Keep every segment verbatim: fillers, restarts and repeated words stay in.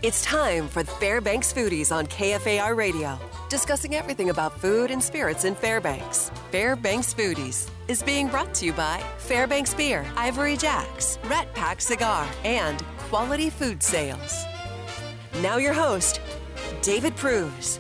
It's time for Fairbanks Foodies on K F A R Radio, discussing everything about food and spirits in Fairbanks. Fairbanks Foodies is being brought to you by Fairbanks Beer, Ivory Jacks, Rat Pack Cigar, and Quality Food Sales. Now your host, David Pruse.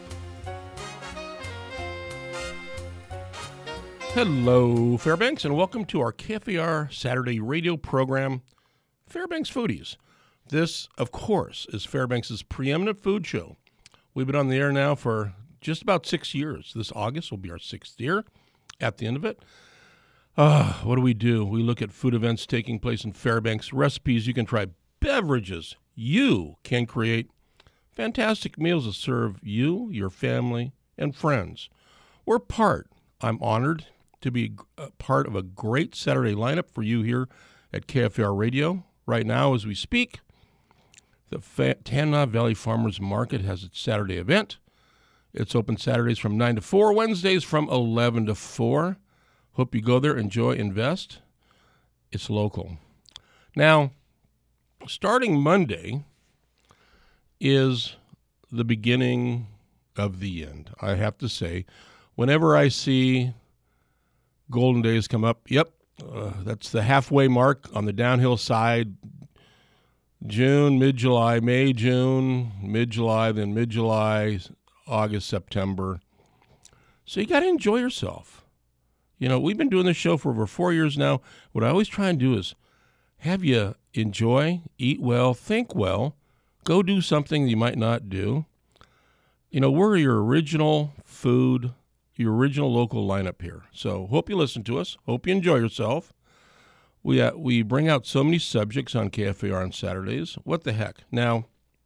Hello, Fairbanks, and welcome to our K F A R Saturday radio program, Fairbanks Foodies. This, of course, is Fairbanks' preeminent food show. We've been on the air now for just about six years. This August will be our sixth year at the end of it. Uh, what do we do? We look at food events taking place in Fairbanks, recipes you can try, beverages you can create, fantastic meals to serve you, your family, and friends. We're part, I'm honored to be a part of a great Saturday lineup for you here at K F A R Radio. Right now, as we speak, the Fa- Tanana Valley Farmers Market has its Saturday event. It's open Saturdays from nine to four, Wednesdays from eleven to four. Hope you go there, enjoy, invest. It's local. Now, starting Monday is the beginning of the end. I have to say, whenever I see Golden Days come up, yep, uh, that's the halfway mark on the downhill side. June, mid-July, May, June, mid-July, then mid-July, August, September. So you got to enjoy yourself. You know, we've been doing this show for over four years now. What I always try and do is have you enjoy, eat well, think well, go do something you might not do. You know, we're your original food, your original local lineup here. So hope you listen to us. Hope you enjoy yourself. We uh, we bring out so many subjects on K F A R on Saturdays. What the heck? Now,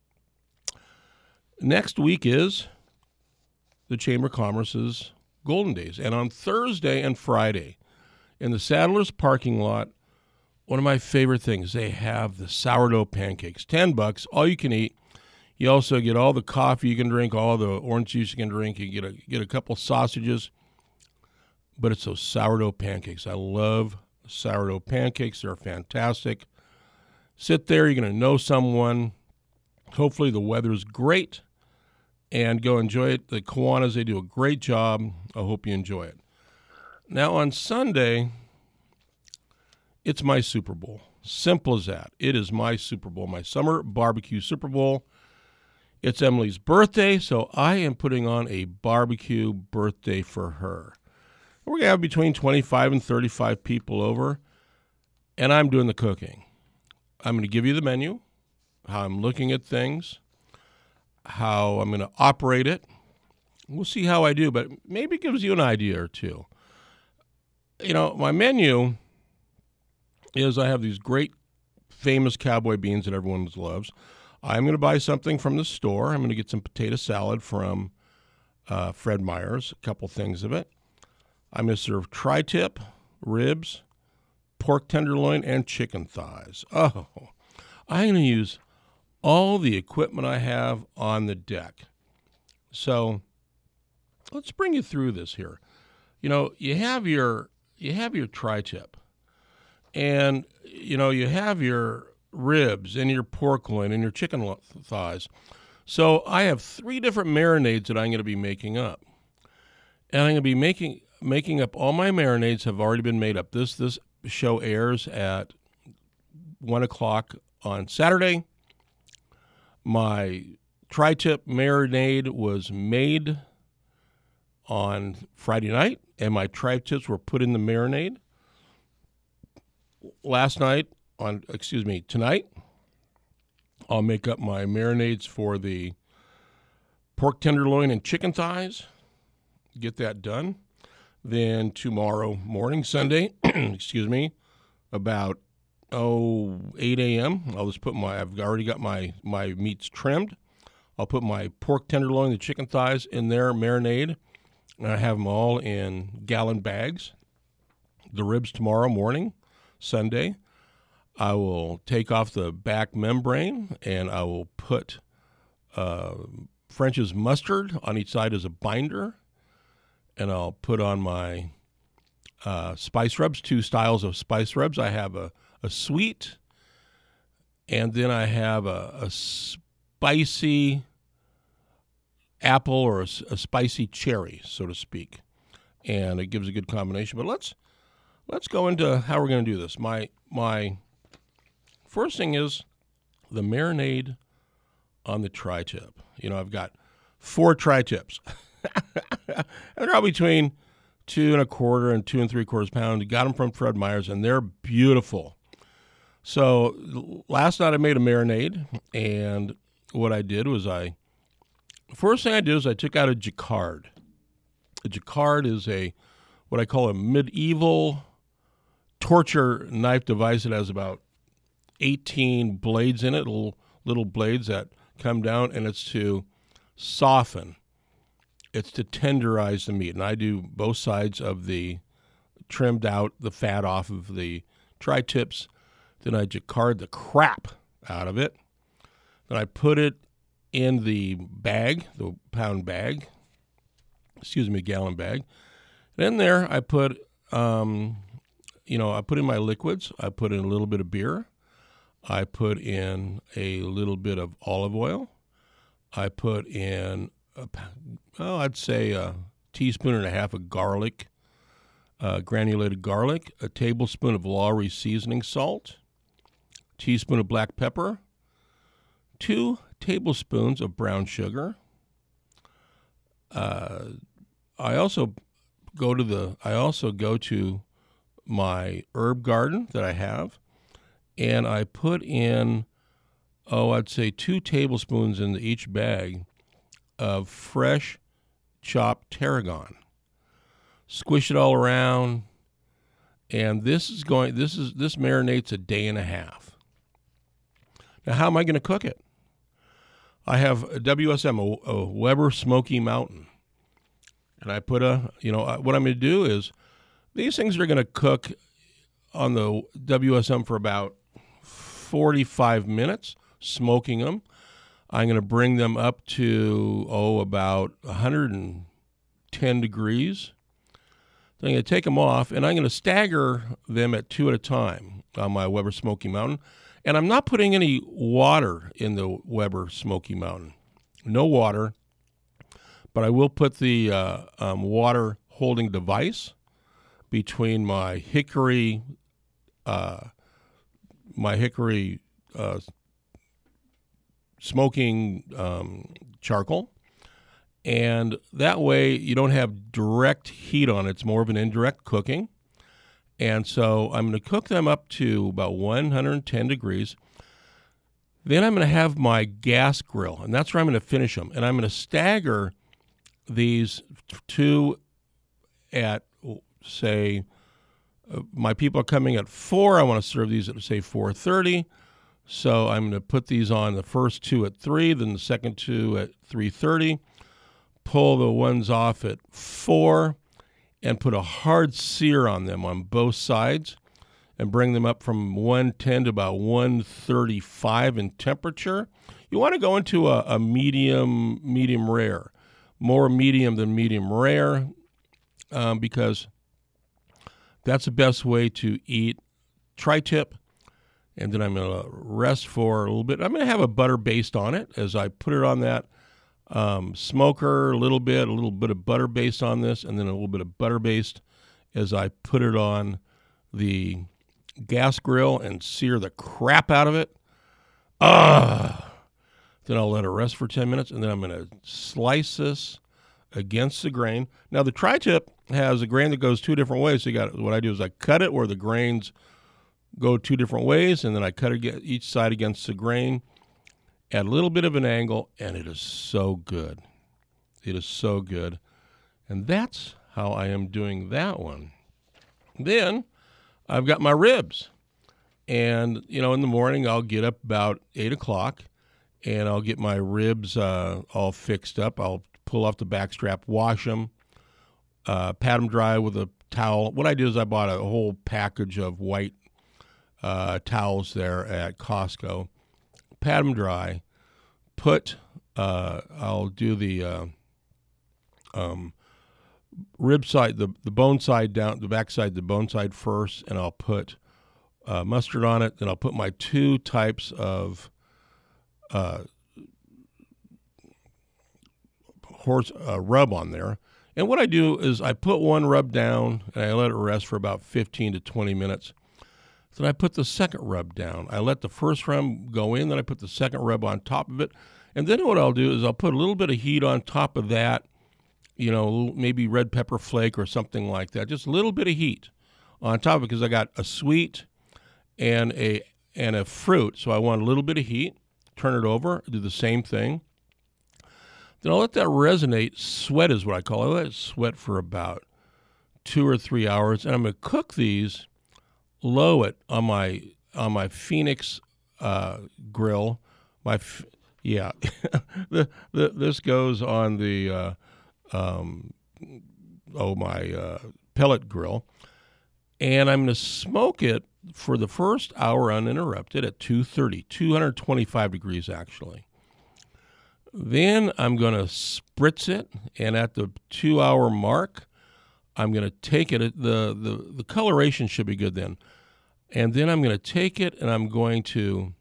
next week is the Chamber of Commerce's Golden Days. And on Thursday and Friday, in the Saddler's parking lot, one of my favorite things, they have the sourdough pancakes. Ten bucks, all you can eat. You also get all the coffee you can drink, all the orange juice you can drink. You get a, get a couple sausages. But it's those sourdough pancakes. I love sourdough pancakes. They're fantastic. Sit there. You're going to know someone. Hopefully the weather's great. And go enjoy it. The Kiwanis, they do a great job. I hope you enjoy it. Now on Sunday, it's my Super Bowl. Simple as that. It is my Super Bowl, my summer barbecue Super Bowl. It's Emily's birthday, so I am putting on a barbecue birthday for her. We're going to have between twenty-five and thirty-five people over, and I'm doing the cooking. I'm going to give you the menu, how I'm looking at things, how I'm going to operate it. We'll see how I do, but maybe it gives you an idea or two. You know, my menu is I have these great famous cowboy beans that everyone loves. I'm going to buy something from the store. I'm going to get some potato salad from uh, Fred Meyer's, a couple things of it. I'm going to serve tri-tip, ribs, pork tenderloin, and chicken thighs. Oh, I'm going to use all the equipment I have on the deck. So let's bring you through this here. You know, you have your you have your tri-tip, and you know you have your ribs and your pork loin and your chicken thighs. So I have three different marinades that I'm going to be making up, and I'm going to be making. Making up all my marinades have already been made up. This this show airs at one o'clock on Saturday. My tri-tip marinade was made on Friday night, and my tri-tips were put in the marinade last night. On excuse me, tonight I'll make up my marinades for the pork tenderloin and chicken thighs. Get that done. Then tomorrow morning, Sunday, excuse me, about oh eight a.m. I'll just put my. I've already got my my meats trimmed. I'll put my pork tenderloin, the chicken thighs in there, marinade, and I have them all in gallon bags. The ribs tomorrow morning, Sunday. I will take off the back membrane and I will put uh, French's mustard on each side as a binder. And I'll put on my uh, spice rubs, two styles of spice rubs. I have a, a sweet, and then I have a, a spicy apple or a, a spicy cherry, so to speak, and it gives a good combination. But let's let's go into how we're going to do this. My my first thing is the marinade on the tri-tip. You know, I've got four tri-tips. And they're all between two and a quarter and two and three quarters pound. Got them from Fred Meyer's, and they're beautiful. So last night I made a marinade, and what I did was I, first thing I did is I took out a jacquard. A jacquard is a, what I call a medieval torture knife device. It has about eighteen blades in it, little, little blades that come down, and it's to soften. It's to tenderize the meat, and I do both sides of the, trimmed out the fat off of the tri-tips. Then I jacquard the crap out of it. Then I put it in the bag, the pound bag, excuse me, gallon bag. And in there I put, um, you know, I put in my liquids. I put in a little bit of beer. I put in a little bit of olive oil. I put in A, oh, I'd say a teaspoon and a half of garlic, uh, granulated garlic, a tablespoon of Lawry seasoning salt, teaspoon of black pepper, two tablespoons of brown sugar. Uh, I also go to the. I also go to my herb garden that I have, and I put in, oh, I'd say two tablespoons into each bag of fresh chopped tarragon. Squish it all around, and this is going. This is this marinates a day and a half. Now, how am I going to cook it? I have a W S M, a, a Weber Smoky Mountain, and I put a. You know what I'm going to do is these things are going to cook on the W S M for about forty-five minutes, smoking them. I'm going to bring them up to, oh, about one hundred ten degrees. Then I'm going to take them off, and I'm going to stagger them at two at a time on my Weber Smoky Mountain. And I'm not putting any water in the Weber Smoky Mountain. No water, but I will put the uh, um, water holding device between my hickory, uh, my hickory uh smoking um, charcoal, and that way you don't have direct heat on it. It's more of an indirect cooking. And so I'm going to cook them up to about one hundred ten degrees. Then I'm going to have my gas grill, and that's where I'm going to finish them. And I'm going to stagger these two at, say, uh, my people are coming at four. I want to serve these at, say, four thirty. So I'm going to put these on, the first two at three, then the second two at three thirty, pull the ones off at four, and put a hard sear on them on both sides, and bring them up from one ten to about one thirty-five in temperature. You want to go into a, a medium, medium rare, more medium than medium rare, um, because that's the best way to eat tri-tip. And then I'm going to rest for a little bit. I'm going to have a butter baste on it as I put it on that um, smoker a little bit, a little bit of butter baste on this, and then a little bit of butter baste as I put it on the gas grill and sear the crap out of it. Ah! Then I'll let it rest for ten minutes, and then I'm going to slice this against the grain. Now, the tri-tip has a grain that goes two different ways. So you got what I do is I cut it where the grains go two different ways, and then I cut it each side against the grain, at a little bit of an angle, and it is so good. It is so good. And that's how I am doing that one. Then I've got my ribs. And, you know, in the morning I'll get up about eight o'clock, and I'll get my ribs uh, all fixed up. I'll pull off the back strap, wash them, uh, pat them dry with a towel. What I did is I bought a whole package of white Uh, towels there at Costco, pat them dry, put, uh, I'll do the uh, um, rib side, the, the bone side down, the back side, the bone side first, and I'll put uh, mustard on it. Then I'll put my two types of uh, horse uh, rub on there. And what I do is I put one rub down and I let it rest for about fifteen to twenty minutes. Then I put the second rub down. I let the first rub go in, then I put the second rub on top of it. And then what I'll do is I'll put a little bit of heat on top of that, you know, maybe red pepper flake or something like that. Just a little bit of heat on top of it because I got a sweet and a and a fruit. So I want a little bit of heat. Turn it over, do the same thing. Then I'll let that resonate. Sweat is what I call it. I let it sweat for about two or three hours. And I'm going to cook these low it on my on my Phoenix uh, grill. My yeah, the, the this goes on the uh, um, oh my uh, pellet grill, and I'm going to smoke it for the first hour uninterrupted at two thirty, two twenty-five degrees actually. Then I'm going to spritz it, and at the two-hour mark, I'm going to take it. The, the, the coloration should be good then. And then I'm going to take it, and I'm going to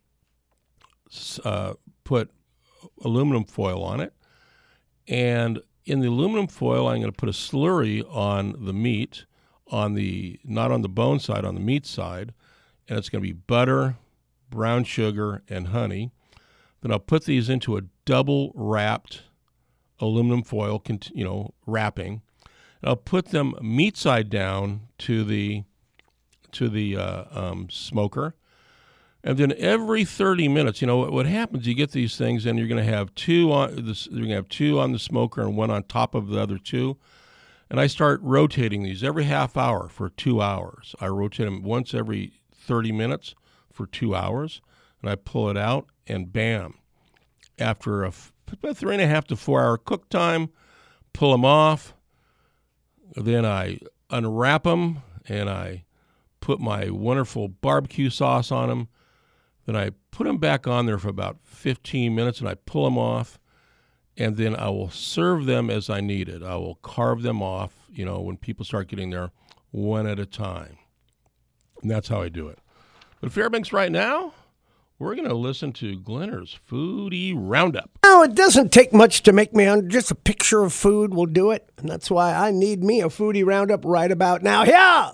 uh, put aluminum foil on it. And in the aluminum foil, I'm going to put a slurry on the meat, on the not on the bone side, on the meat side. And it's going to be butter, brown sugar, and honey. Then I'll put these into a double wrapped aluminum foil, you know, wrapping. And I'll put them meat side down to the to the uh, um, smoker. And then every thirty minutes, you know, what, what happens? You get these things, and you're going to have two on this. You're going to have two on the smoker and one on top of the other two. And I start rotating these every half hour for two hours. I rotate them once every thirty minutes for two hours, and I pull it out, and bam, after a about three and a half to four hour cook time, pull them off. Then I unwrap them, and I put my wonderful barbecue sauce on them. Then I put them back on there for about fifteen minutes, and I pull them off, and then I will serve them as I need it. I will carve them off, you know, when people start getting there, one at a time. And that's how I do it. But at Fairbanks right now, we're going to listen to Glenner's Foodie Roundup. Now, it doesn't take much to make me hungry. Just a picture of food will do it. And that's why I need me a Foodie Roundup right about now. Yeah!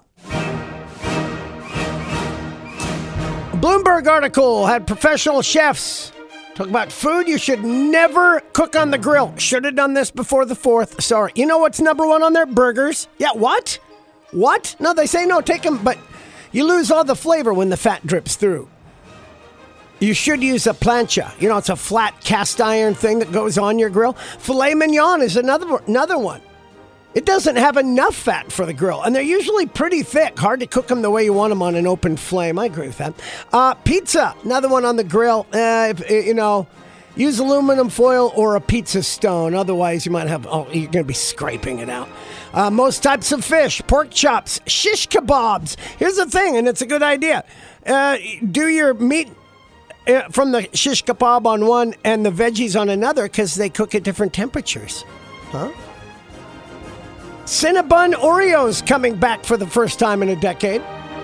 A Bloomberg article had professional chefs talk about food you should never cook on the grill. Should have done this before the fourth. Sorry. You know what's number one on there? Burgers. Yeah, what? What? No, they say no, take them, but you lose all the flavor when the fat drips through. You should use a plancha. You know, it's a flat cast iron thing that goes on your grill. Filet mignon is another another one. It doesn't have enough fat for the grill, and they're usually pretty thick. Hard to cook them the way you want them on an open flame. I agree with that. Uh, pizza, another one on the grill. Uh, if, you know, use aluminum foil or a pizza stone. Otherwise, you might have, oh, you're going to be scraping it out. Uh, most types of fish, pork chops, shish kebabs. Here's the thing, and it's a good idea. Uh, do your meat from the shish kebab on one and the veggies on another because they cook at different temperatures. Huh? Cinnabon Oreos coming back for the first time in a decade.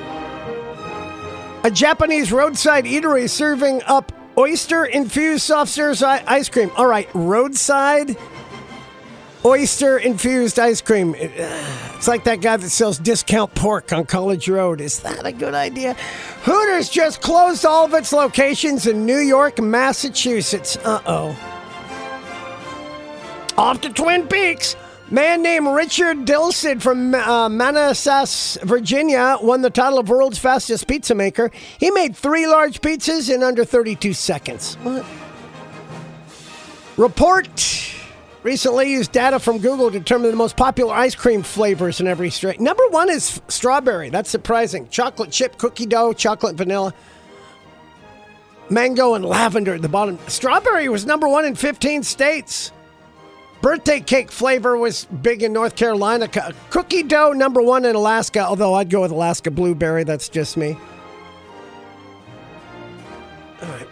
A Japanese roadside eatery serving up oyster-infused soft serve ice cream. All right, roadside oyster-infused ice cream. It's like that guy that sells discount pork on College Road. Is that a good idea? Hooters just closed all of its locations in New York and Massachusetts. Uh-oh. Off to Twin Peaks. Man named Richard Dilsid from uh, Manassas, Virginia, won the title of world's fastest pizza maker. He made three large pizzas in under thirty-two seconds. What? Report recently used data from Google to determine the most popular ice cream flavors in every state. Number one is strawberry. That's surprising. Chocolate chip, cookie dough, chocolate vanilla, mango, and lavender at the bottom. Strawberry was number one in fifteen states. Birthday cake flavor was big in North Carolina. Cookie dough, number one in Alaska, although I'd go with Alaska blueberry. That's just me. All right.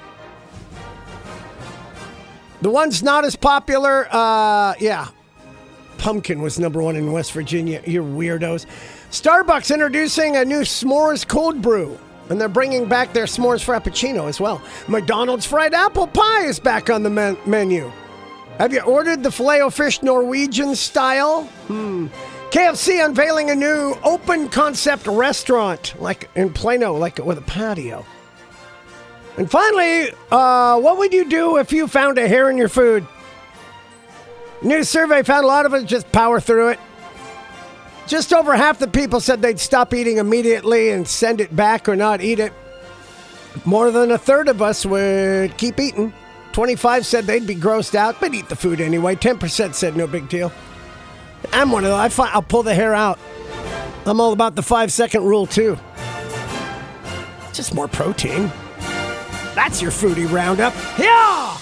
The one's not as popular, uh, yeah. Pumpkin was number one in West Virginia. You weirdos. Starbucks introducing a new s'mores cold brew, and they're bringing back their s'mores frappuccino as well. McDonald's fried apple pie is back on the men- menu. Have you ordered the Filet-O-Fish Norwegian style? Hmm. K F C unveiling a new open concept restaurant, like in Plano, like with a patio. And finally, uh, what would you do if you found a hair in your food? New survey found a lot of us just power through it. Just over half the people said they'd stop eating immediately and send it back or not eat it. More than a third of us would keep eating. twenty-five said they'd be grossed out, but eat the food anyway. ten percent said no big deal. I'm one of those. I find, I'll pull the hair out. I'm all about the five-second rule, too. Just more protein. That's your foodie roundup. Yeah!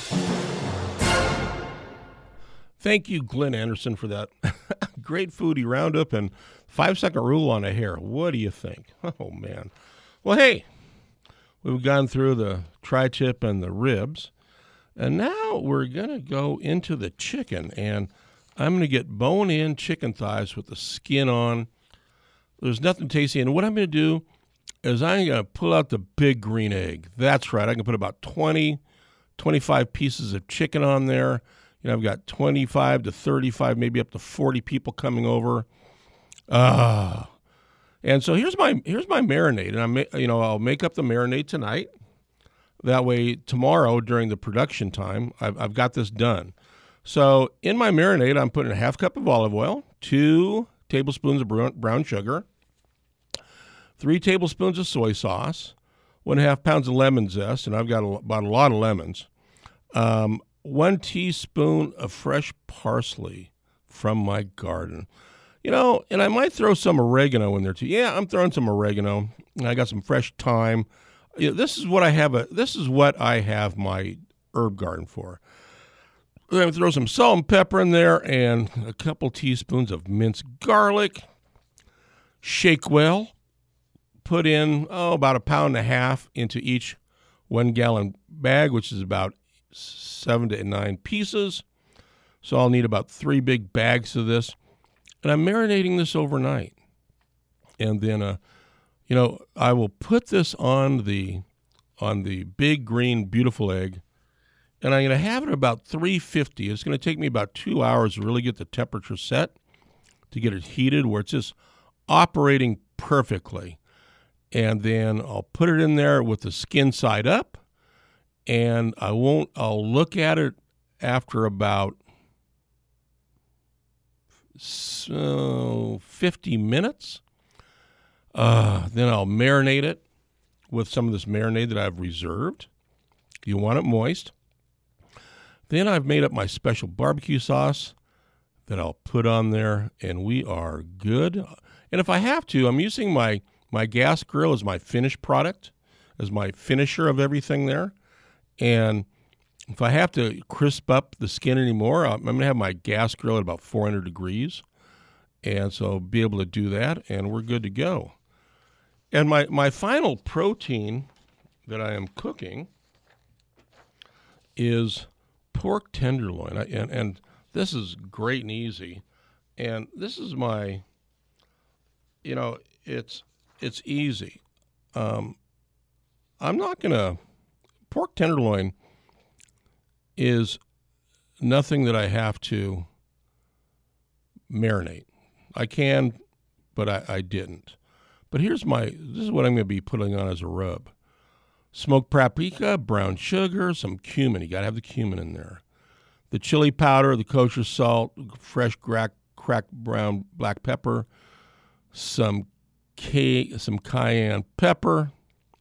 Thank you, Glenn Anderson, for that great foodie roundup and five-second rule on a hair. What do you think? Oh, man. Well, hey, we've gone through the tri-tip and the ribs, and now we're going to go into the chicken, and I'm going to get bone-in chicken thighs with the skin on. There's nothing tasty, and what I'm going to do is I'm going to pull out the big green egg. That's right. I can put about twenty, twenty-five pieces of chicken on there. You know, I've got twenty-five to thirty-five, maybe up to forty people coming over. Ah, uh, and so here's my here's my marinade, and I'm you know I'll make up the marinade tonight. That way, tomorrow during the production time, I've I've got this done. So in my marinade, I'm putting a half cup of olive oil, two tablespoons of brown, brown sugar, three tablespoons of soy sauce, one and a half pounds of lemon zest, and I've got a, about a lot of lemons. Um, one teaspoon of fresh parsley from my garden. You know, and I might throw some oregano in there too. Yeah, I'm throwing some oregano. I got some fresh thyme. You know, this is what I have. A, this is what I have my herb garden for. I'm going to throw some salt and pepper in there and a couple teaspoons of minced garlic. Shake well. Put in, oh, about a pound and a half into each one-gallon bag, which is about seven to nine pieces. So I'll need about three big bags of this. And I'm marinating this overnight. And then, uh, you know, I will put this on the on the big, green, beautiful egg. And I'm going to have it about three fifty. It's going to take me about two hours to really get the temperature set, to get it heated where it's just operating perfectly. And then I'll put it in there with the skin side up. And I won't, I'll look at it after about so fifty minutes. Uh, then I'll marinate it with some of this marinade that I've reserved. You want it moist. Then I've made up my special barbecue sauce that I'll put on there, and we are good. And if I have to, I'm using my, my gas grill as my finished product, as my finisher of everything there. And if I have to crisp up the skin anymore, I'm going to have my gas grill at about four hundred degrees. And so I'll be able to do that, and we're good to go. And my, my final protein that I am cooking is pork tenderloin. I, and, and this is great and easy. And this is my, you know, it's it's easy. Um, I'm not going to, pork tenderloin is nothing that I have to marinate. I can, but I, I didn't. But here's my, this is what I'm going to be putting on as a rub. Smoked paprika, brown sugar, some cumin. You got to have the cumin in there. The chili powder, the kosher salt, fresh cracked cracked brown black pepper, some K, some cayenne pepper.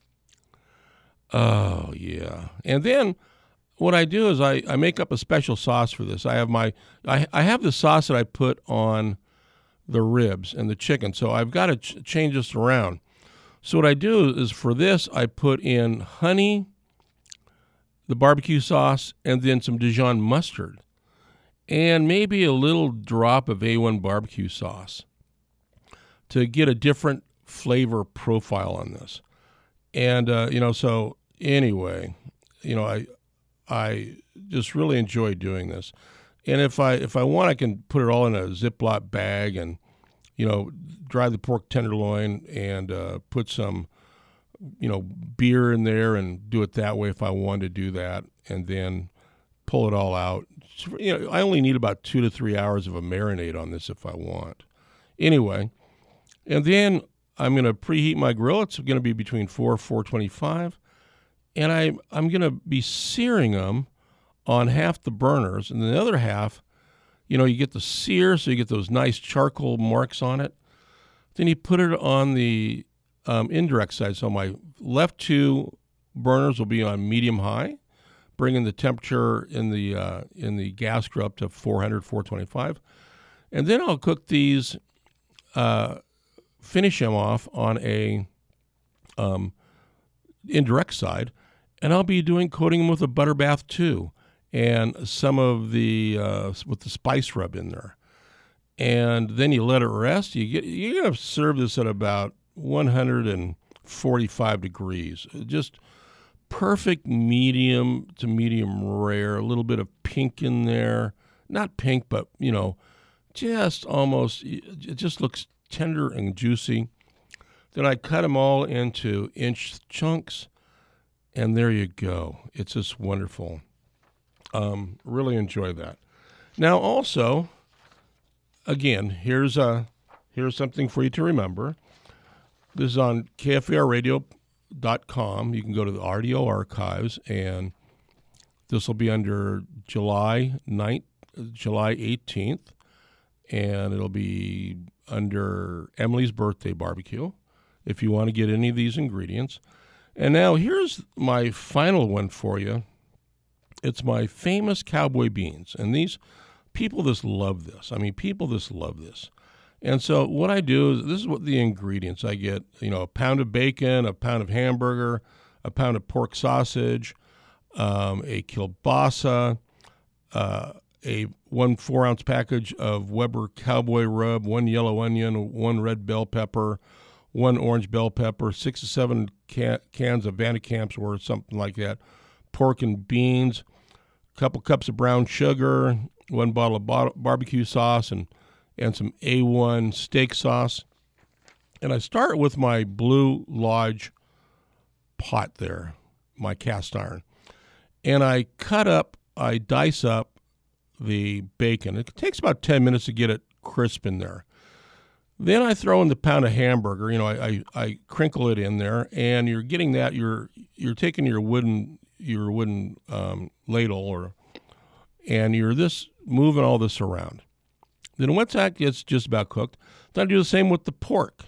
Oh, yeah. And then what I do is I, I make up a special sauce for this. I have my I, I have the sauce that I put on the ribs and the chicken, so I've got to ch- change this around. So what I do is for this, I put in honey, the barbecue sauce, and then some Dijon mustard, and maybe a little drop of A one barbecue sauce to get a different flavor profile on this. And, uh, you know, so anyway, you know, I I just really enjoy doing this. And if I if I want, I can put it all in a Ziploc bag and, you know, dry the pork tenderloin and uh, put some, you know, beer in there and do it that way if I wanted to do that. And then pull it all out. You know, I only need about two to three hours of a marinade on this if I want. Anyway, and then I'm going to preheat my grill. It's going to be between four and four twenty-five, and I, I'm going to be searing them on half the burners, and the other half, you know, you get the sear, so you get those nice charcoal marks on it. Then you put it on the um, indirect side. So my left two burners will be on medium-high, bringing the temperature in the uh, in the gas grill up to four hundred, four twenty-five. And then I'll cook these, uh, finish them off on a um, indirect side, and I'll be doing coating them with a butter bath too, and some of the uh, with the spice rub in there. And then you let it rest. You get you're gonna serve this at about one hundred forty-five degrees. Just perfect medium to medium rare. A little bit of pink in there, not pink, but you know, just almost. It just looks tender and juicy. Then I cut them all into inch chunks, and there you go. It's just wonderful. Um, really enjoy that. Now, also, again, here's a here's something for you to remember. This is on K F A R radio dot com. You can go to the R D O archives, and this will be under July ninth, July eighteenth, and it'll be under Emily's birthday barbecue if you want to get any of these ingredients. And now here's my final one for you. It's my famous cowboy beans, and these people just love this. I mean, people just love this. And so what I do is, this is what the ingredients I get. You know, a pound of bacon, a pound of hamburger, a pound of pork sausage, um, a kielbasa, uh, a one four-ounce package of Weber Cowboy Rub, one yellow onion, one red bell pepper, one orange bell pepper, six to seven can- cans of Vandekamps or something like that, pork and beans, a couple cups of brown sugar, one bottle of bar- barbecue sauce, and, and some A one steak sauce. And I start with my Blue Lodge pot there, my cast iron. And I cut up, I dice up the bacon. It takes about ten minutes to get it crisp in there. Then I throw in the pound of hamburger. You know, I, I, I crinkle it in there, and you're getting that. You're you're taking your wooden your wooden um, ladle, or and you're this moving all this around. Then once that gets just about cooked, then I do the same with the pork.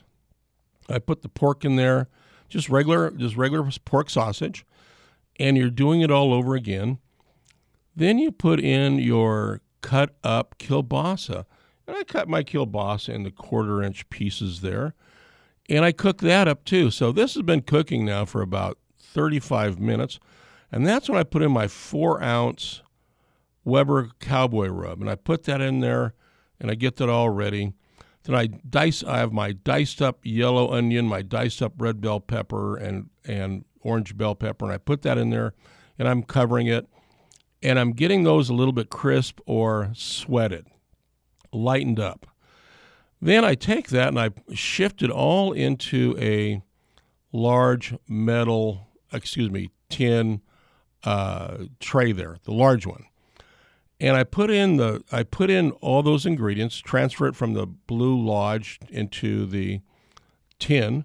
I put the pork in there, just regular just regular pork sausage, and you're doing it all over again. Then you put in your cut up kielbasa. And I cut my kielbasa into quarter inch pieces there. And I cook that up too. So this has been cooking now for about thirty-five minutes. And that's when I put in my four ounce Weber Cowboy Rub. And I put that in there, and I get that all ready. Then I dice, I have my diced up yellow onion, my diced up red bell pepper, and, and orange bell pepper. And I put that in there, and I'm covering it. And I'm getting those a little bit crisp or sweated, lightened up. Then I take that and I shift it all into a large metal, excuse me, tin uh, tray there, the large one. And I put in the I put in all those ingredients, transfer it from the Blue Lodge into the tin,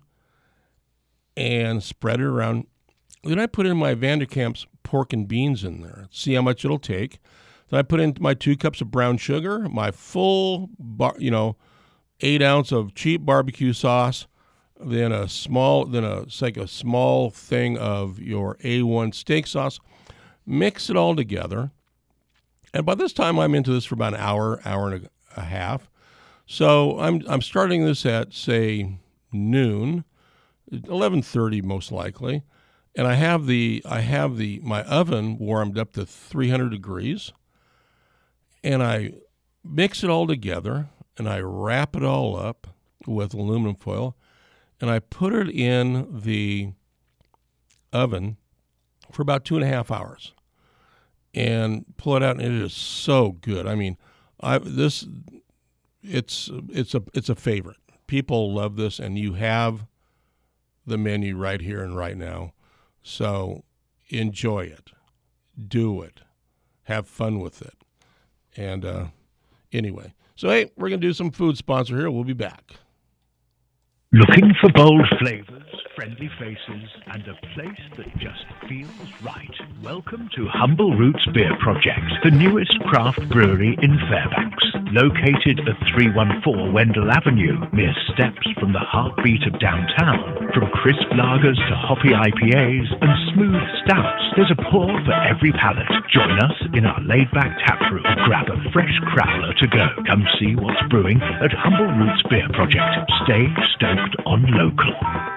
and spread it around. Then I put in my Vandekamps pork and beans in there. See how much it'll take. Then I put in my two cups of brown sugar, my full, bar, you know, eight ounce of cheap barbecue sauce, then a small, then a it's like a small thing of your A one steak sauce. Mix it all together, and by this time I'm into this for about an hour, hour and a, a half. So I'm I'm starting this at say noon, eleven thirty most likely. And I have the I have the my oven warmed up to three hundred degrees, and I mix it all together, and I wrap it all up with aluminum foil, and I put it in the oven for about two and a half hours, and pull it out, and it is so good. I mean, I this it's it's a it's a favorite. People love this, and you have the menu right here and right now. So enjoy it, do it, have fun with it. And uh, anyway, so hey, we're going to do some food sponsor here. We'll be back. Looking for bold flavors, friendly faces, and a place that just feels right? Welcome to Humble Roots Beer Project, the newest craft brewery in Fairbanks. Located at three one four Wendell Avenue, mere steps from the heartbeat of downtown. From crisp lagers to hoppy I P As and smooth stouts, there's a pour for every palate. Join us in our laid-back tap room. Grab a fresh crowler to go. Come see what's brewing at Humble Roots Beer Project. Stay stoked on local.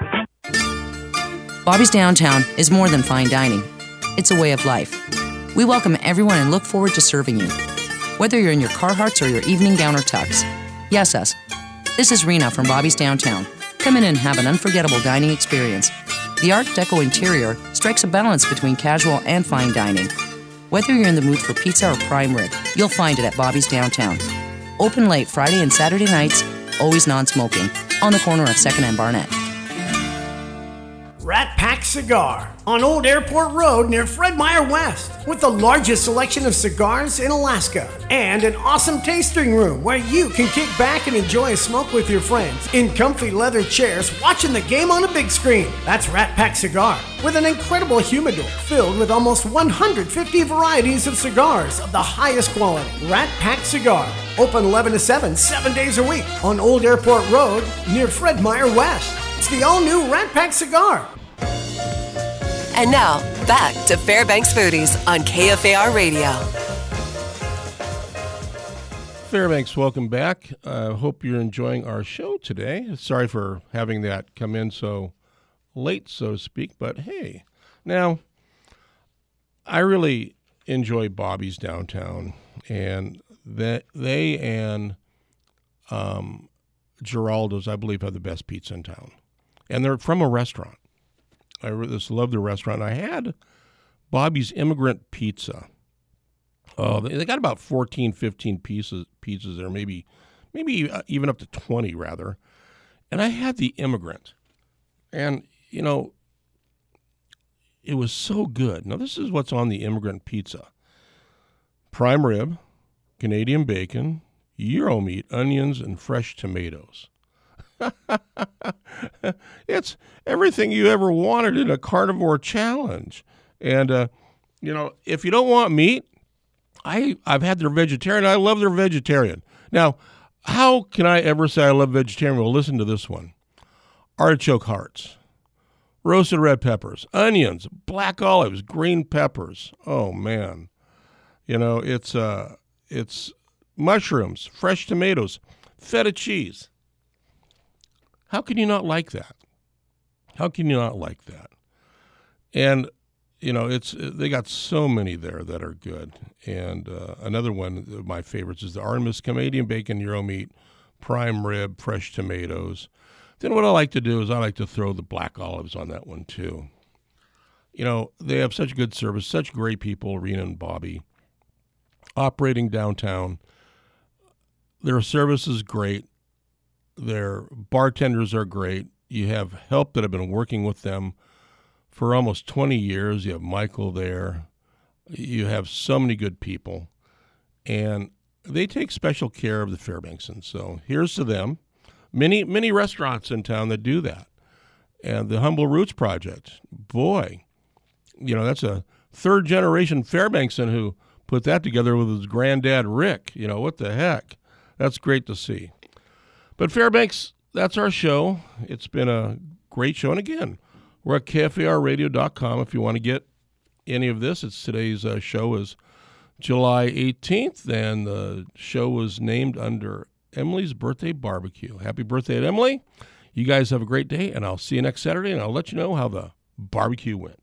Bobby's Downtown is more than fine dining. It's a way of life. We welcome everyone and look forward to serving you. Whether you're in your Carhartts or your evening gown or tux. Yes, us. This is Rena from Bobby's Downtown. Come in and have an unforgettable dining experience. The Art Deco interior strikes a balance between casual and fine dining. Whether you're in the mood for pizza or prime rib, you'll find it at Bobby's Downtown. Open late Friday and Saturday nights, always non-smoking, on the corner of second and Barnett. Rat Pack Cigar on Old Airport Road near Fred Meyer West, with the largest selection of cigars in Alaska and an awesome tasting room where you can kick back and enjoy a smoke with your friends in comfy leather chairs watching the game on a big screen. That's Rat Pack Cigar, with an incredible humidor filled with almost one hundred fifty varieties of cigars of the highest quality. Rat Pack Cigar, open eleven to seven, seven days a week on Old Airport Road near Fred Meyer West. It's the all-new Rat Pack Cigar. And now, back to Fairbanks Foodies on K F A R Radio. Fairbanks, welcome back. I uh, hope you're enjoying our show today. Sorry for having that come in so late, so to speak, but hey. Now, I really enjoy Bobby's Downtown, and that they and um, Geraldo's, I believe, have the best pizza in town. And they're from a restaurant. I just love the restaurant. I had Bobby's Immigrant Pizza. Oh, they, they got about fourteen, fifteen pieces pizzas there, maybe maybe even up to twenty, rather. And I had the Immigrant. And, you know, it was so good. Now, this is what's on the Immigrant Pizza. Prime rib, Canadian bacon, Euro meat, onions, and fresh tomatoes. It's everything you ever wanted in a carnivore challenge. And, uh, you know, if you don't want meat, I, I've had their vegetarian. I love their vegetarian. Now, how can I ever say I love vegetarian? Well, listen to this one. Artichoke hearts, roasted red peppers, onions, black olives, green peppers. Oh, man. You know, it's uh, it's mushrooms, fresh tomatoes, feta cheese. How can you not like that? How can you not like that? And, you know, it's they got so many there that are good. And uh, another one of my favorites is the Artemis Canadian bacon, Euro meat, prime rib, fresh tomatoes. Then what I like to do is I like to throw the black olives on that one too. You know, they have such good service, such great people, Rena and Bobby, operating downtown. Their service is great. Their bartenders are great. You have help that have been working with them for almost twenty years. You have Michael there. You have so many good people. And they take special care of the Fairbanksons. So here's to them. Many, many restaurants in town that do that. And the Humble Roots Project, boy, you know, that's a third-generation Fairbankson who put that together with his granddad, Rick. You know, what the heck? That's great to see. But Fairbanks, that's our show. It's been a great show. And again, we're at K F A R radio dot com if you want to get any of this. It's today's uh, show is July eighteenth, and the show was named under Emily's birthday barbecue. Happy birthday to Emily. You guys have a great day, and I'll see you next Saturday, and I'll let you know how the barbecue went.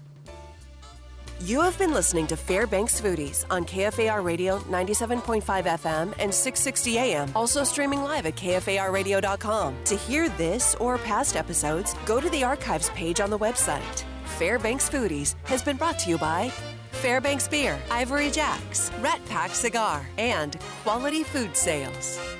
You have been listening to Fairbanks Foodies on K F A R Radio ninety-seven point five F M and six sixty A M. Also streaming live at K F A R radio dot com. To hear this or past episodes, go to the archives page on the website. Fairbanks Foodies has been brought to you by Fairbanks Beer, Ivory Jacks, Rat Pack Cigar, and Quality Food Sales.